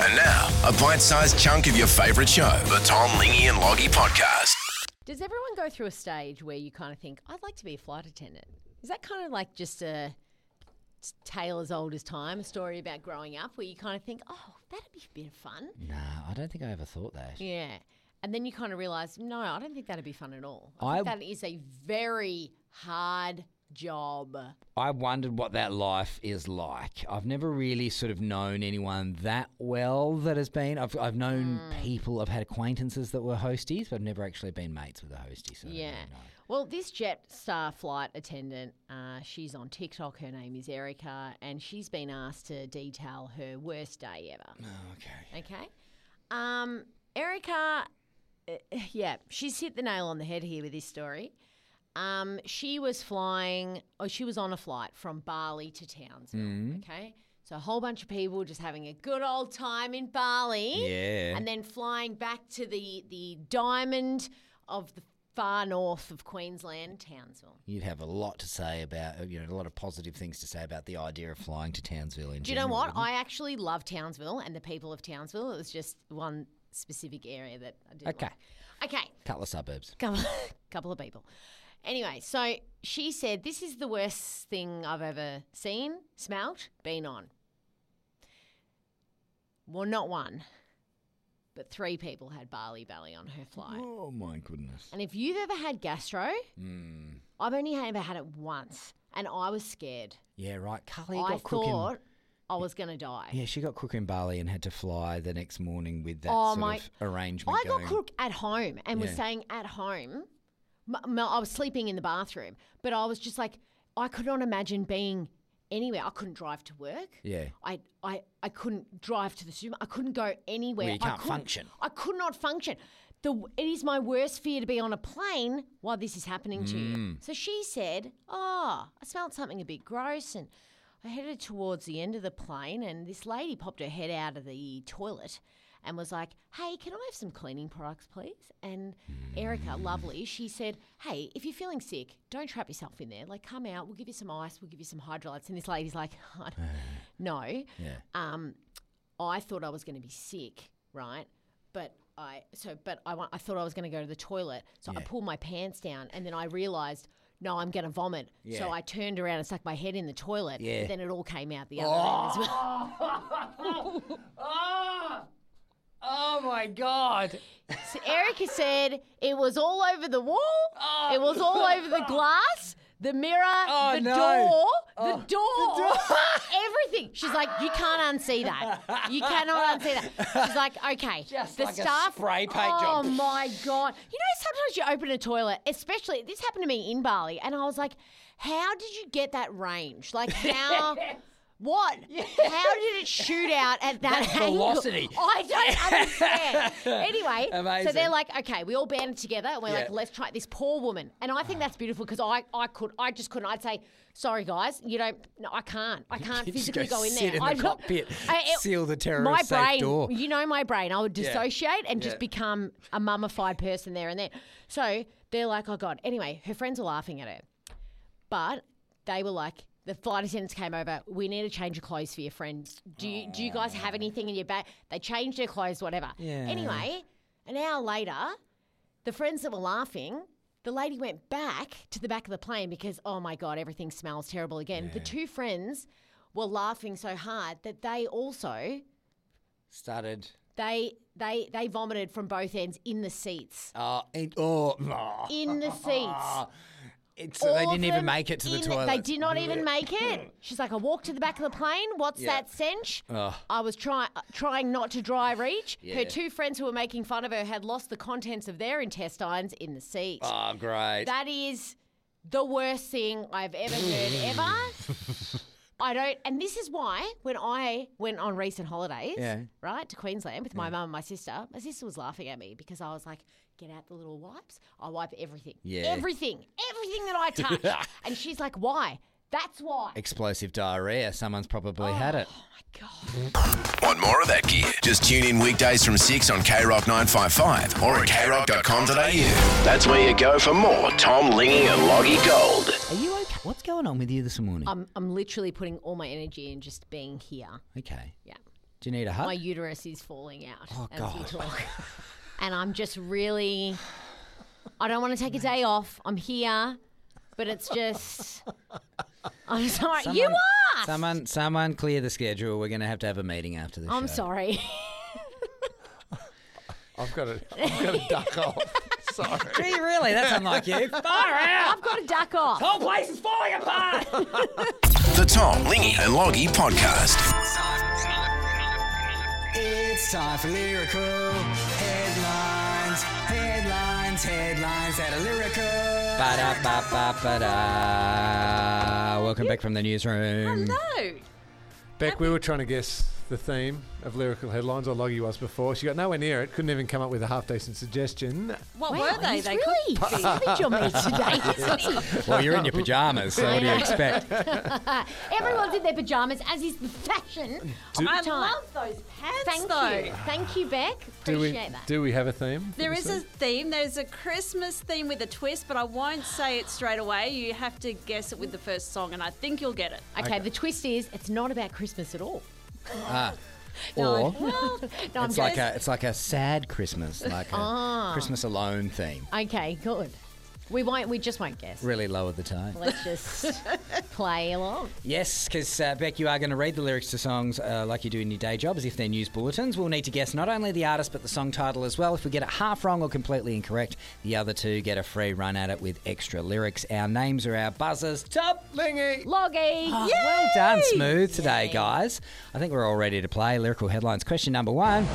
And now, a bite-sized chunk of your favourite show, the Tom, Lingy and Loggy podcast. Does everyone go through a stage where you kind of think, I'd like to be a flight attendant? Is that kind of like just a tale as old as time, a story about growing up where you kind of think, oh, that'd be a bit of fun? Nah, I don't think I ever thought that. Yeah. And then you kind of realise, no, I don't think that'd be fun at all. I think that is a very hard job. I wondered what that life is like. I've never really sort of known anyone that well that has been. I've known people, I've had acquaintances that were hosties, but I've never actually been mates with a hostie. So Yeah. I don't know. Well, this Jetstar flight attendant, she's on TikTok. Her name is Erica, and she's been asked to detail her worst day ever. Oh, okay. Okay. Erica, she's hit the nail on the head here with this story. She was on a flight from Bali to Townsville, okay? So a whole bunch of people just having a good old time in Bali. Yeah. And then flying back to the diamond of the far north of Queensland, Townsville. You'd have a lot to say about, a lot of positive things to say about the idea of flying to Townsville in Do you know general, what? wouldn't you? I actually love Townsville and the people of Townsville. It was just one specific area that I did Okay. like. Okay. Couple of suburbs. Couple of people. Anyway, so she said, this is the worst thing I've ever seen, smelt, been on. Well, not one, but 3 people had barley belly on her flight. Oh, my goodness. And if you've ever had gastro, I've only ever had it once, and I was scared. Yeah, right. Carly I got crook thought I was going to die. Yeah, she got crook in Bali and had to fly the next morning with that Oh, sort of arrangement I got going. crook at home and was Yeah. staying at home. I was sleeping in the bathroom, but I was just like, I could not imagine being anywhere. I couldn't drive to work. Yeah. I couldn't drive to the super. I couldn't go anywhere. Well, you can't function. I could not function. It is my worst fear to be on a plane while this is happening to you. So she said, I smelled something a bit gross, and I headed towards the end of the plane, and this lady popped her head out of the toilet and was like, hey, can I have some cleaning products, please? And Erica, lovely, she said, hey, if you're feeling sick, don't trap yourself in there. Like, come out, we'll give you some ice, we'll give you some hydrolytes. And this lady's like, no. Yeah. I thought I was going to be sick, right? But I thought I was going to go to the toilet. So I Yeah. pulled my pants down, and then I realised, no, I'm going to vomit. Yeah. So I turned around and stuck my head in the toilet. Yeah. But then it all came out the other end as well. Oh, my God. So Erica said it was all over the wall. It was all over the glass, the mirror, the no. door, everything. She's like, you can't unsee that. You cannot unsee that. She's like, okay. Just the like a staff, spray paint oh job. my God. You know, sometimes you open a toilet, especially, this happened to me in Bali, and I was like, how did you get that range? Like, how... What? How did it shoot out at that angle? velocity. I don't understand. Anyway, so Amazing. they're like, okay, we all banded together and we're Yeah. like, let's try this poor woman. And I think that's beautiful because I just couldn't. I'd say, sorry guys, I can't You just physically go in sit there. in the I'm not- cockpit, I- seal the terrorist my safe brain, door. You know my brain. I would dissociate and just Yeah. become a mummified person there and then. So they're like, oh God. Anyway, her friends were laughing at her. But they were like, the flight attendants came over, we need to change your clothes for your friend. Do you guys have anything in your bag? They changed their clothes, whatever. Yeah. Anyway, an hour later, the friends that were laughing, the lady went back to the back of the plane because, oh my God, everything smells terrible again. The 2 friends were laughing so hard that they also... Started... They vomited from both ends in the seats. In In the seats. So they All of didn't even them make it to the in toilet. They did not even make it. She's like, I walked to the back of the plane. What's Yeah. that stench? Ugh. I was trying not to dry reach. Yeah. Her 2 friends who were making fun of her had lost the contents of their intestines in the seat. Oh, great. That is the worst thing I've ever heard ever. And this is why when I went on recent holidays, right, to Queensland with my mum and my sister was laughing at me because I was like, get out the little wipes. I wipe everything. Yeah. Everything that I touch. And she's like, why? That's why. Explosive diarrhea. Someone's probably had it. Oh, my God. Want more of that gear? Just tune in weekdays from 6 on KROC 955 or at krock.com.au. That's where you go for more Tom, Lingy and Loggy Gold. Are you okay? What's going on with you this morning? I'm literally putting all my energy in just being here. Okay. Yeah. Do you need a hug? My uterus is falling out as we God. talk. And I'm just really, I don't want to take a day off. I'm here, but it's just, I'm sorry. You asked. Someone clear the schedule. We're going to have a meeting after the show. I'm sorry. I've got to duck off. Sorry. Gee, really? That's unlike you. Far out. I've got to duck off. The whole place is falling apart. The Tom, Lingy and Loggy Podcast. It's time for lyrical headlines. Headlines that are lyrical. Ba-da-ba-ba-ba-da. Welcome back from the newsroom. Hello. Beck, we were trying to guess the theme of lyrical headlines, or Loggy was before. She got nowhere near it. Couldn't even come up with a half-decent suggestion. What Wow, were they? he's They really savage on me today, isn't he? Well, you're in your pajamas, so what do you expect? Everyone's in their pajamas, as is the fashion of I the time. love those pants, Thank though. you. Thank you, Beck. Appreciate that. Do we have a theme? for There this is a week? theme. There's a Christmas theme with a twist, but I won't say it straight away. You have to guess it with the first song, and I think you'll get it. Okay, the twist is it's not about Christmas at all. Or No, I'm it's like a sad Christmas, like a Christmas alone theme. Okay, good. We just won't guess. Really lower the tone. Let's just play along. Yes, because Beck, you are going to read the lyrics to songs like you do in your day job, as if they're news bulletins. We'll need to guess not only the artist but the song title as well. If we get it half wrong or completely incorrect, the other two get a free run at it with extra lyrics. Our names are our buzzers. Top Lingy! Loggy. Oh, well done, Smooth, today, guys. I think we're all ready to play lyrical headlines. Question number 1.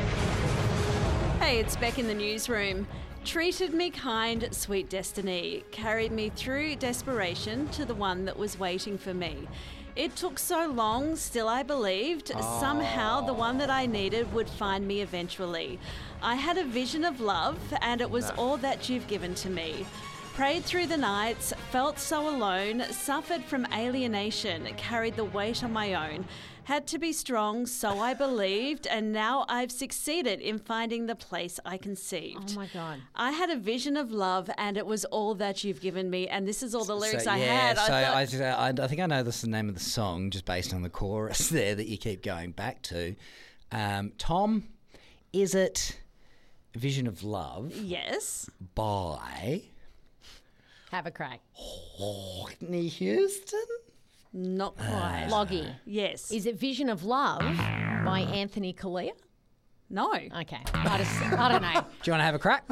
Hey, it's Beck in the newsroom. Treated me kind, sweet destiny. Carried me through desperation to the one that was waiting for me. It took so long, still I believed. Somehow the one that I needed would find me eventually. I had a vision of love, and it was all that you've given to me. Prayed through the nights, felt so alone, suffered from alienation, carried the weight on my own. Had to be strong, so I believed, and now I've succeeded in finding the place I conceived. Oh my God. I had a vision of love, and it was all that you've given me, and this is all the lyrics I yeah, had. So I I think I know this is the name of the song, just based on the chorus there that you keep going back to. Tom, is it Vision of Love yes. by Have a crack. Whitney Houston? Not quite. Loggy. Yes. Is it Vision of Love by Anthony Kalia? No. Okay. I don't know. Do you want to have a crack?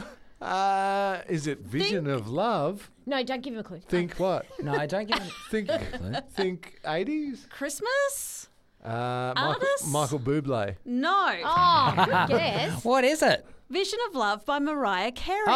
Is it Vision of Love? No, don't give him a clue. Think what? No, I don't get it. Think 80s? Christmas? Michael Bublé. No. Oh, good guess. What is it? Vision of Love by Mariah Carey.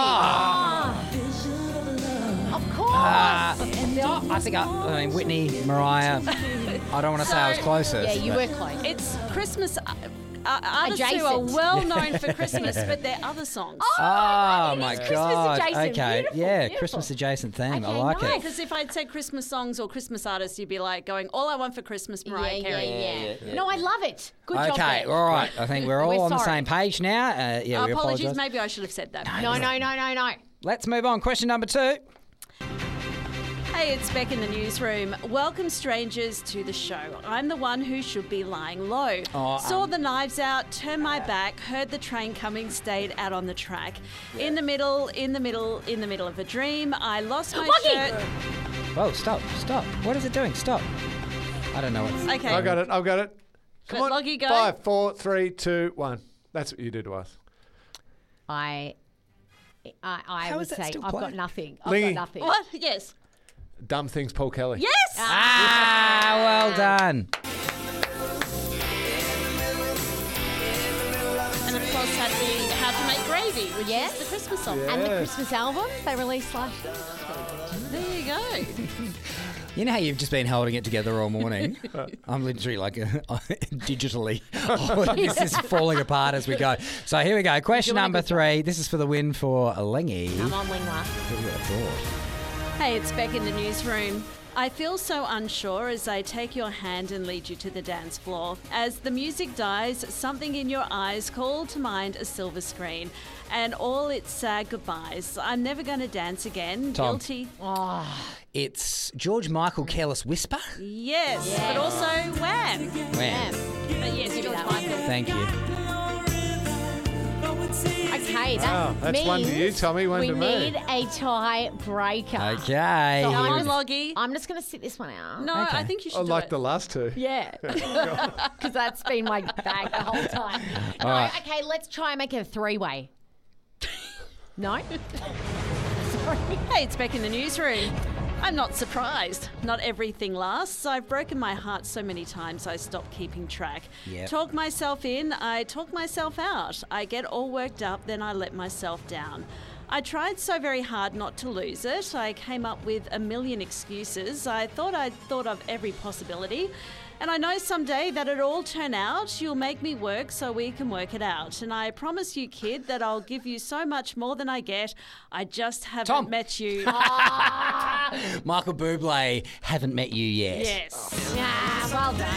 Of course. I think I mean Whitney, Mariah. I don't want to say I was closer. Yeah, you were close. It's Christmas artists who are Adjacent. well known for Christmas, but they're other songs. Oh it my is Christmas God! adjacent. Okay, Beautiful, yeah, beautiful. Christmas adjacent theme. I Okay, like nice. it. Because if I'd said Christmas songs or Christmas artists, you'd be like going, all I want for Christmas, Mariah Carey. Yeah. No, I love it. Good job. Okay, Beck. all right. I think we're all We're on the sorry. same page now. Yeah, we Apologies, apologise. maybe I should have said that. No. Let's move on. Question number 2. Hey, it's Beck in the newsroom. Welcome, strangers, to the show. I'm the one who should be lying low. Saw the knives out, turned my back, heard the train coming, stayed out on the track. In the middle of a dream, I lost my Loggy! shirt. Whoa! Stop! What is it doing? Stop! I don't know what's. Okay. I've got it. Come on. Loggy, go. 5, 4, 3, 2, 1. That's what you do to us. I How would is that say still I've got playing? nothing. Lingy. I've got nothing. What? Yes. Dumb Things, Paul Kelly. Yes! Well done. And of course had the How to Make Gravy, which Yes. is the Christmas song. And the Yes. Christmas album they released last year. There you go. You know how you've just been holding it together all morning? I'm literally like digitally. This is falling apart as we go. So here we go. Question doing a number good job. 3. This is for the win for Lingy. I'm on Lingua. Who would have thought? Hey, it's Beck in the newsroom. I feel so unsure as I take your hand and lead you to the dance floor. As the music dies, something in your eyes call to mind a silver screen and all its sad goodbyes. I'm never going to dance again. Tom. Guilty. It's George Michael, Careless Whisper. Yes, but also Wham. Wham. Yes, Give me George that one. Michael. Thank you. Okay, that Wow, that's means one to you, Tommy, one we to me. need a tie-breaker. Okay. So Come I'm on, just- Loggy. I'm just going to sit this one out. No, I think you should I do like it. the last two. Yeah, because that's been my bag the whole time. No, right. okay, let's try and make it a three-way. No? Sorry. Hey, it's Beck in the newsroom. I'm not surprised. Not everything lasts. I've broken my heart so many times I stopped keeping track. Yep. Talk myself in, I talk myself out. I get all worked up, then I let myself down. I tried so very hard not to lose it. I came up with a million excuses. I thought I'd thought of every possibility. And I know someday that it'll all turn out. You'll make me work so we can work it out. And I promise you, kid, that I'll give you so much more than I get. I just haven't Tom. met you. Michael Bublé, haven't met you yet. Yes. Yeah, well done.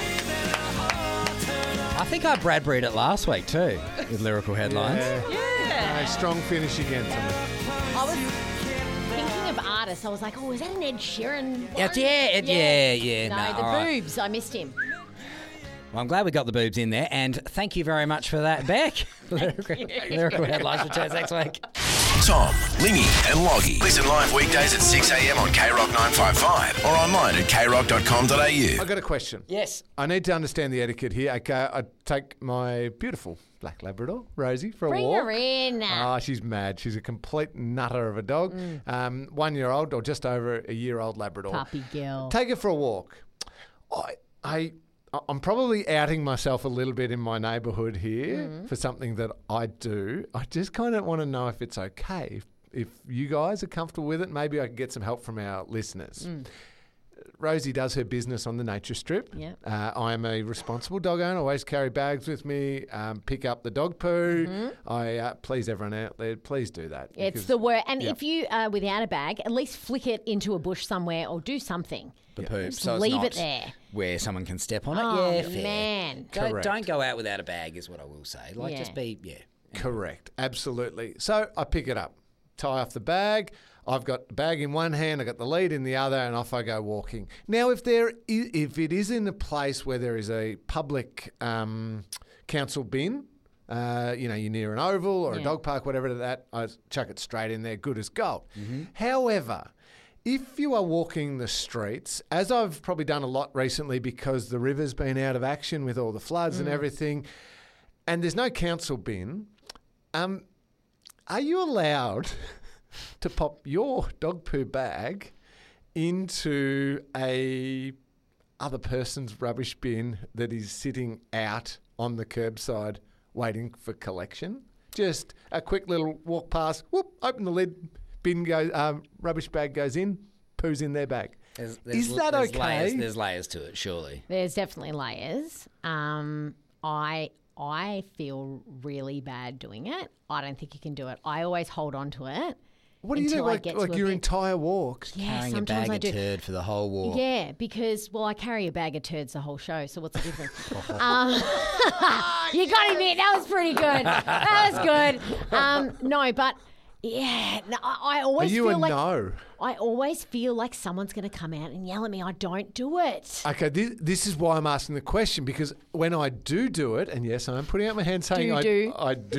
I think I Bradbury'd it last week too with lyrical headlines. Yeah. A strong finish again, Tommy. I was thinking of artists. I was like, oh, is that an Ed Sheeran? Yeah. No, No, the all right. boobs. I missed him. Well, I'm glad we got the boobs in there, and thank you very much for that, Beck. Lyrical headlines returns next week. Tom, Lingy and Loggy. Listen live weekdays at 6 a.m. on KROC 955 or online at krock.com.au. I got a question. Yes. I need to understand the etiquette here. Okay, I take my beautiful black Labrador, Rosie, for a Bring walk. her in. Ah, she's mad. She's a complete nutter of a dog. 1 year old or just over a year old Labrador. Puppy girl. Take her for a walk. I'm probably outing myself a little bit in my neighbourhood here for something that I do. I just kind of want to know if it's okay. If you guys are comfortable with it, maybe I can get some help from our listeners. Rosie does her business on the nature strip. Yep. I am a responsible dog owner. I always carry bags with me, pick up the dog poo. I please everyone out there, please do that. It's because- the word. And yeah. if you are without a bag, at least flick it into a bush somewhere or do something. The poop. Just So it's leave not it there. where someone can step on it. Oh, yeah, fair. man. Don't Correct. go out without a bag is what I will say. Like, Yeah. just be, Correct. Absolutely. So I pick it up, tie off the bag. I've got the bag in one hand, I've got the lead in the other, and off I go walking. Now, if it is in a place where there is a public council bin, you're near an oval or a Yeah. dog park, whatever that, I chuck it straight in there, good as gold. However, if you are walking the streets, as I've probably done a lot recently because the river's been out of action with all the floods and everything, and there's no council bin, are you allowed to pop your dog poo bag into a other person's rubbish bin that is sitting out on the curbside waiting for collection? Just a quick little walk past, whoop, open the lid, bin goes, rubbish bag goes in, poo's in their bag. Is that there's okay? There's layers to it, surely. There's definitely layers. I feel really bad doing it. I don't think you can do it. I always hold on to it. What do you do, until I like get to a your bit- entire walk? Yeah, Carrying a sometimes bag I of do. turd for the whole walk. Yeah, because, I carry a bag of turds the whole show, so what's the difference? You got to admit, that was pretty good. That was good. No, but, yeah, no, I Are always you feel a like... no? I always feel like someone's going to come out and yell at me. I don't do it. Okay, this is why I'm asking the question, because when I do it, and yes, I'm putting out my hand saying I do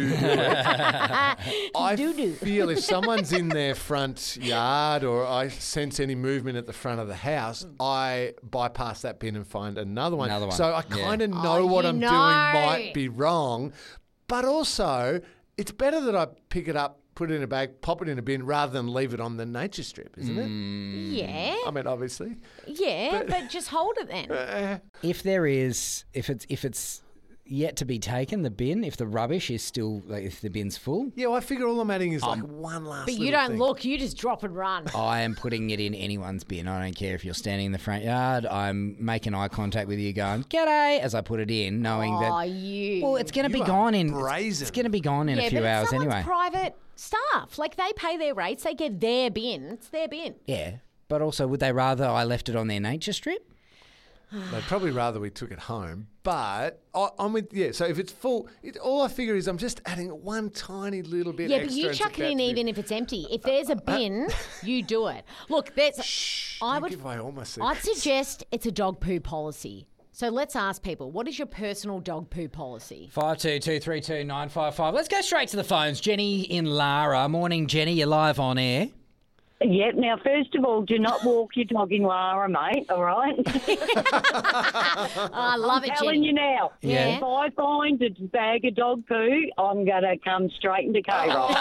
it, I feel if someone's in their front yard or I sense any movement at the front of the house, I bypass that bin and find another one. Another one, So I yeah. kind of know what you I'm know. doing might be wrong, but also it's better that I pick it up, put it in a bag, pop it in a bin, rather than leave it on the nature strip, isn't it? Yeah, I mean, obviously. yeah, but just hold it then. If it's yet to be taken, the bin, if the rubbish is still, like, if the bin's full, Yeah, well, I figure all I'm adding is like one last But you little don't thing. look, you just drop and run. I am putting it in anyone's bin. I don't care if you're standing in the front yard. I'm making eye contact with you, going "G'day" as I put it in, knowing Oh, that. you. Well, it's going to be You are gone in. brazen. It's going to be gone in yeah, a few but it's hours someone's anyway. private staff. Like, they pay their rates, they get their bin. It's their bin. Yeah, but also, would they rather I left it on their nature strip? They'd probably rather we took it home, but I'm with, so if it's full, all I figure is I'm just adding one tiny little bit Yeah, extra. but you and chuck it's it in about to even if it's empty. If there's a bin, you do it. Look, Shh, I don't would- give away all my I'd secrets. suggest it's a dog poo policy. So let's ask people, what is your personal dog poo policy? 52232955. Let's go straight to the phones. Jenny in Lara. Morning, Jenny. You're live on air. Yep. Now, first of all, do not walk your dog in Lara, mate, all right? I love it, I'm telling Jenny. you now. Yeah. If I find a bag of dog poo, I'm going to come straight into K-Rock.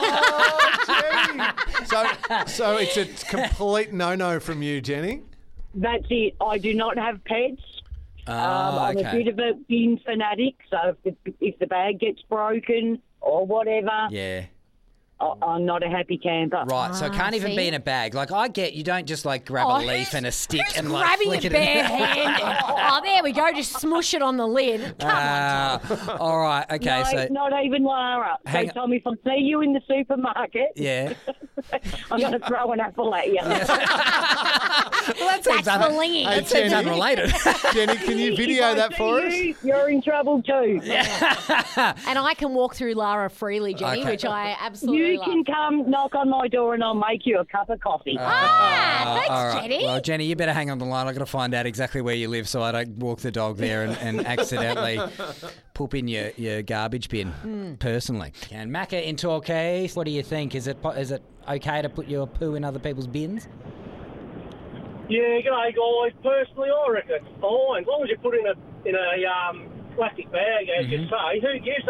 So it's a complete no-no from you, Jenny. That's it. I do not have pets. I'm a bit of a bin fanatic, so if the bag gets broken or whatever, Yeah. I'm not a happy camper. Right, so it can't even see? be in a bag. Like, I get you don't just, like, grab a leaf and a stick Who's and, like, grabbing flick it it in. barehanded? Oh, there we go. Just smush it on the lid. Come on, Tom. All right, okay, No, so... not even Lara. Hang So, Tom, if I see you in the supermarket, Yeah. I'm going to throw an apple at you. Well, that seems That's for Lingy. Hey, That seems Jenny. unrelated. Jenny, can you video that for us? You're in trouble too. And I can walk through Lara freely, Jenny, Okay. which I absolutely You love. can come knock on my door and I'll make you a cup of coffee. Thanks, All right. Jenny. Well, Jenny, you better hang on the line. I've got to find out exactly where you live so I don't walk the dog there and accidentally poop in your garbage bin personally. And Macca in Torquay, what do you think? Is it okay to put your poo in other people's bins? Yeah, g'day guys. Personally, I reckon it's fine as long as you put it in a plastic bag, as you say. Who gives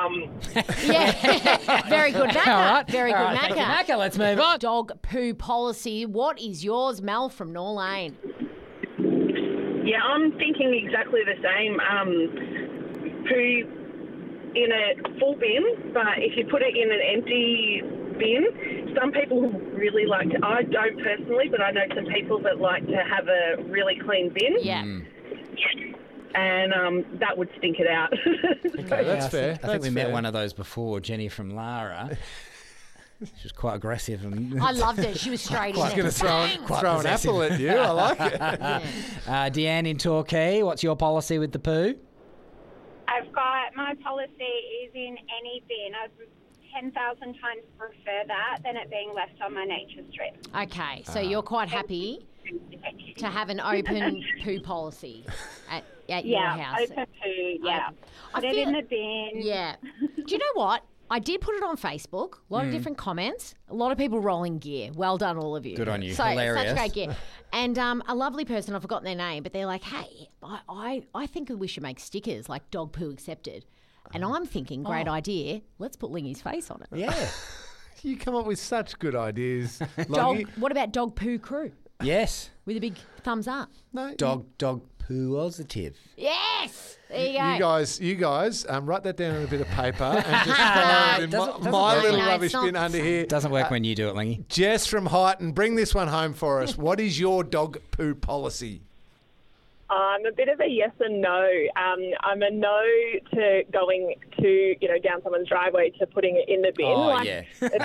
Yeah. Very good, Macca. All right. Very All good, right, thank you, Macca. Macca. Let's move on. Dog poo policy. What is yours, Mel from Norlane? Yeah, I'm thinking exactly the same. Poo in a full bin, but if you put it in an empty bin, some people really like to, I don't personally, but I know some people that like to have a really clean bin. Yeah. And that would stink it out. Okay, that's fair. I think we met one of those before, Jenny from Lara. She was quite aggressive. And I loved it. She was straight in I was there. going to throw an possessive. apple at you. I like it. Deanne in Torquay, what's your policy with the poo? I've got my policy is in any bin. I'd 10,000 times prefer that than it being left on my nature strip. Okay, so you're quite happy to have an open poo policy at your house. Open poo, yeah. I Put it feel- in the bin. Yeah. Do you know what? I did put it on Facebook. A lot of different comments. A lot of people rolling gear. Well done, all of you. Good on you. So Hilarious. such great gear. And a lovely person, I've forgotten their name, but they're like, hey, I think we should make stickers like dog poo accepted. And I'm thinking, great idea. Let's put Lingy's face on it. Yeah. You come up with such good ideas. Dog. Loggy. What about dog poo crew Yes. with a big thumbs up? No, Dog poo positive. Yes. There you go. You guys, write that down on a bit of paper and just throw it in doesn't my work. little No, rubbish it's not. bin under here. Doesn't work when you do it, Lingy. Jess from Highton, bring this one home for us. What is your dog poo policy? I'm a bit of a yes and no. I'm a no to going to, down someone's driveway to putting it in the bin. Oh, yeah.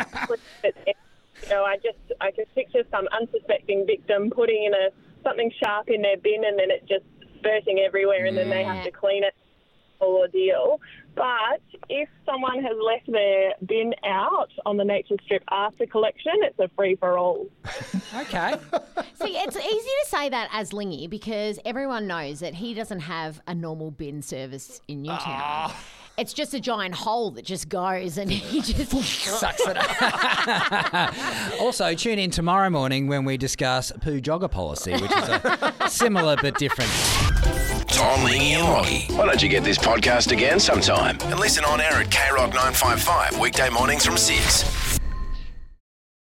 I just picture some unsuspecting victim putting in something sharp in their bin and then it just spurting everywhere and then they have to clean it. Whole ordeal. But if someone has left their bin out on the nature strip after collection, it's a free for all. Okay. See, it's easy to say that as Lingy because everyone knows that he doesn't have a normal bin service in Newtown. It's just a giant hole that just goes and he just Sucks it up. Also, tune in tomorrow morning when we discuss poo jogger policy, which is a similar but different. Tom, Lingy and Loggy. Why don't you get this podcast again sometime and listen on air at KROC 955 weekday mornings from 6.